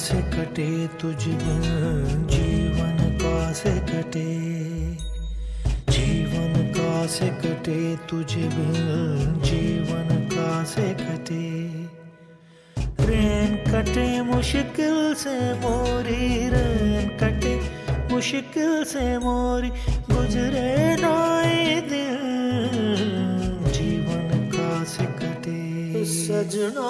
से कटे तुझ बिन जीवन का से कटे, जीवन का से कटे तुझ बिन जीवन का से कटे। रैन कटे मुश्किल से मोरी, रैन कटे मुश्किल से मोरी, गुजरे नाए दिन जीवन का से कटे। सजना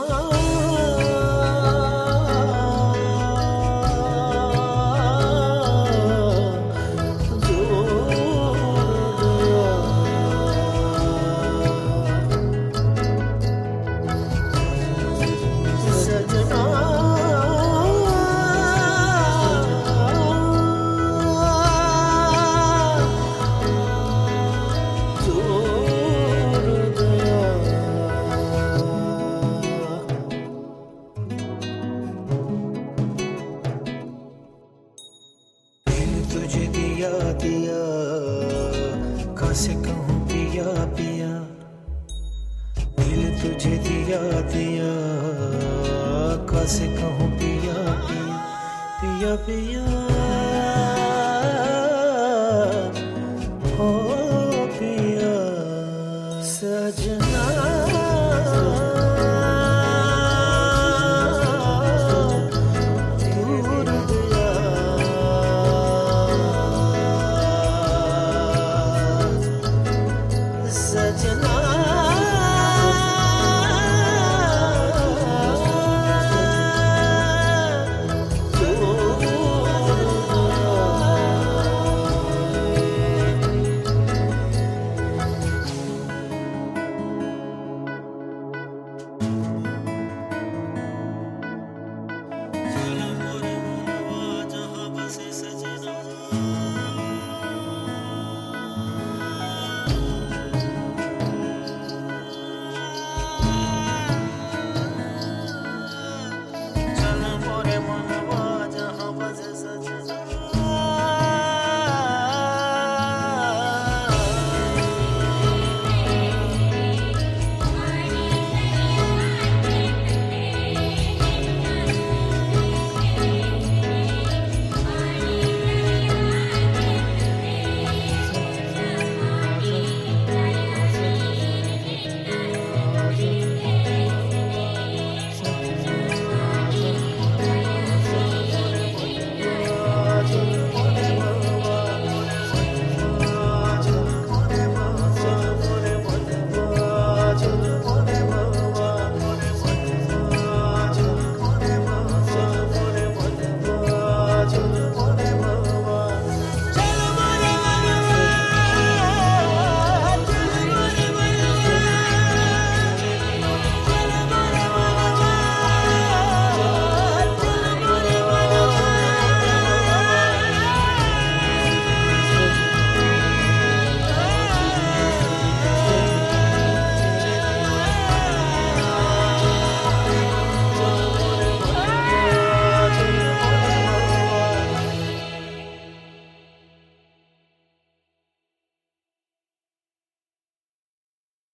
तुझे दिया दिया, कैसे कहूँ पिया पिया। दिल तुझे दिया दिया, कैसे कहूँ पिया पिया। पिया पिया हो पिया सजना। Moore